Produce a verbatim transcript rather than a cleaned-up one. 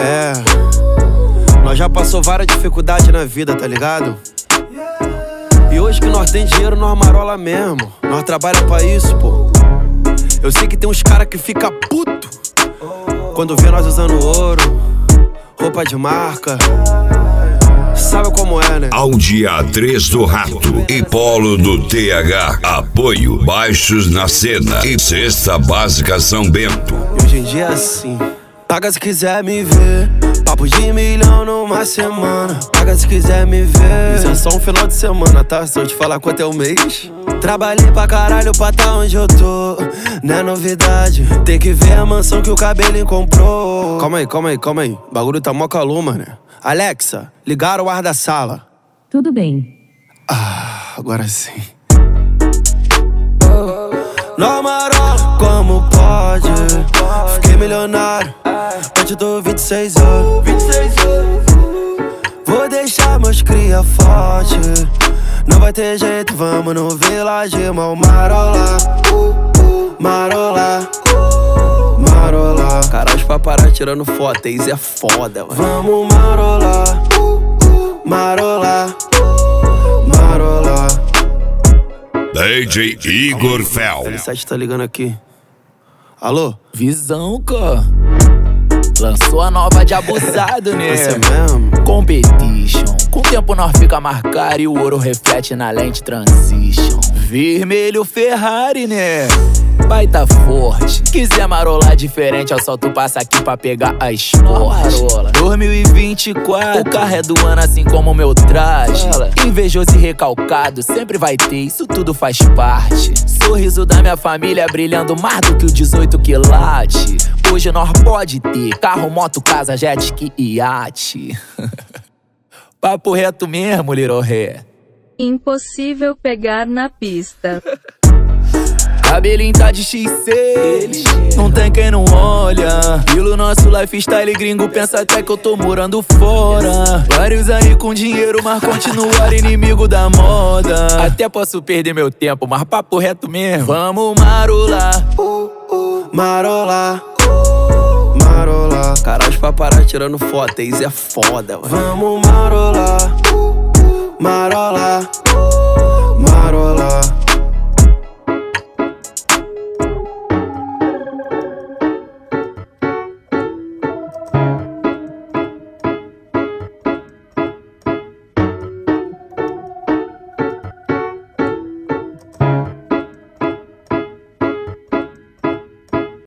É, nós já passou várias dificuldades na vida, tá ligado? E hoje que nós tem dinheiro, nós marola mesmo. Nós trabalha pra isso, pô. Eu sei que tem uns cara que fica puto quando vê nós usando ouro, roupa de marca. Sabe como é, né? Audi A três do Rato e Polo do T H. Apoio Baixos na Cena e Cesta Básica São Bento. E hoje em dia é assim. Paga se quiser me ver. Papo de milhão numa semana. Paga se quiser me ver. Isso é só um final de semana, tá? Se eu te falar quanto é o mês. Trabalhei pra caralho pra tá onde eu tô. Não é novidade. Tem que ver a mansão que o cabelinho comprou. Calma aí, calma aí, calma aí. O bagulho tá mó calor, mano. Alexa, ligaram o ar da sala. Tudo bem. Ah, agora sim. Não marola, como pode? Fiquei milionário, hoje tô vinte e seis anos. Vou deixar meus cria forte. Não vai ter jeito, vamos no Village Mall marola. Marola, marola. Caralho, os paparazzi tirando foto, isso é foda, mano. Vamos marolar, marolar, marolar. D J Igor Fel. L sete tá ligando aqui. Alô? Visão, cara. Lançou a nova de abusado, né? Você mesmo? Competition. Com o tempo nós fica mais caro e o ouro reflete na lente transition. Vermelho Ferrari, né? Pai tá forte. Quiser marolar diferente, eu só tu passa aqui pra pegar a esporte. dois mil e vinte e quatro, o carro é do ano assim como o meu traje. Invejoso e recalcado, sempre vai ter, isso tudo faz parte. Sorriso da minha família brilhando mais do que o dezoito quilate. Hoje nós pode ter carro, moto, casa, jet ski e iate. Papo reto mesmo, Little Ré. Impossível pegar na pista. Cabelinho tá de X seis, não tem quem não olha. Pelo nosso lifestyle gringo, pensa até que eu tô morando fora. Vários aí com dinheiro, mas continuar inimigo da moda. Até posso perder meu tempo, mas papo reto mesmo. Vamos marolar, marolar, marolar. Caralho, os paparazzi tirando foto, isso é foda, mano. Vamos marolar, marolar, marolar.